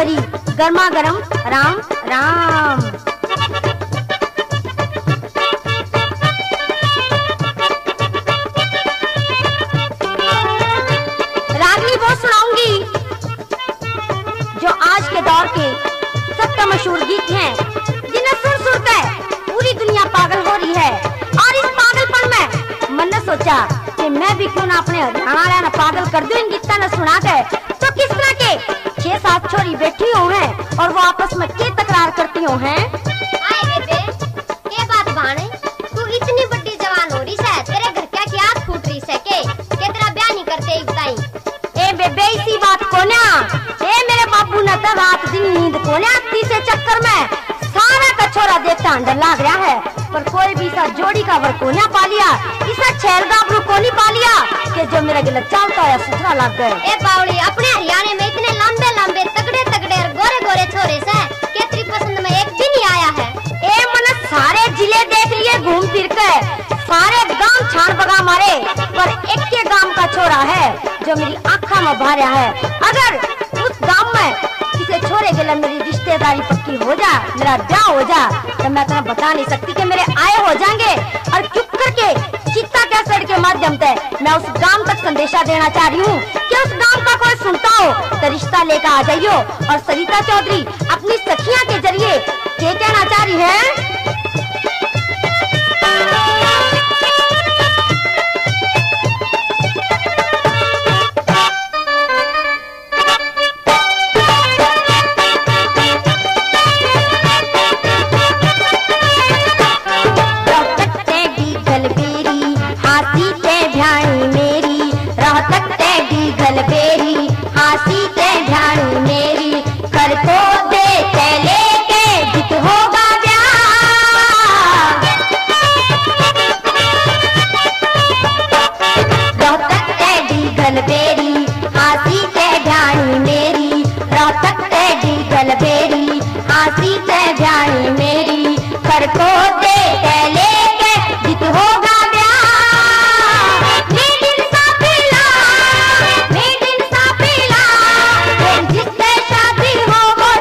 भरी गर्मा गर्म राम राम। रागनी वो सुनाऊंगी जो आज के दौर के सबसे मशहूर गीत हैं, जिन्हें सुन कर पूरी दुनिया पागल हो रही है। और इस पागलपन में मैंने सोचा कि मैं भी क्यों ना अपने हरियाणा वाला पागल कर दूं इन गीतों ने सुना के। तो किस तरह के 6-7 छोरी बैठी हो हैं और वो आपस में क्या तकरार करती हो हैं। आए बेबे, ये बात बाणे, तू इतनी बड़ी जवान हो रही है, तेरे घर क्या की आग फूट रही है के तेरा ब्याह नहीं करते ही बताई। ए बेबे इसी बात को ना, ए मेरे बाबू ने तो रात दिन नींद को ना तीसरे चक्कर में सारा कछोरा देखता अंदर लाग रहा है, पर कोई भी सा जोड़ी का वर को ना पा लिया, इसा छैल गाबरू को नहीं पा लिया कि जो मेरा गिला चलता है सुथरा लग गए। ए बावली, अपने हरियाणा में इतने लंबे लंबे तगड़े तगड़े और गोरे गोरे छोरे से के तेरी पसंद में एक भी नहीं आया है। ए मन सारे जिले देख लिए घूम फिर के, सारे गांव छान बगा मारे, पर एक के गांव का छोरा है जो मेरी आँखों में भरा है। अगर उस गांव में किसी छोरे के लिए मेरी रिश्तेदारी पक्की हो जा, मेरा ब्याह हो जा, तो मैं तुम्हें बता नहीं सकती कि मेरे आए हो जाएंगे। और चुप करके चित्ता कैसेट के माध्यम से मैं उस गांव तक संदेशा देना चाह रही हूँ कि उस गांव का कोई सुनता हो तो रिश्ता लेकर आ जाइयो। और सरिता चौधरी अपनी सखियां के जरिए क्या कहना चाह रही है। हाँसी ते जानी मेरी कर को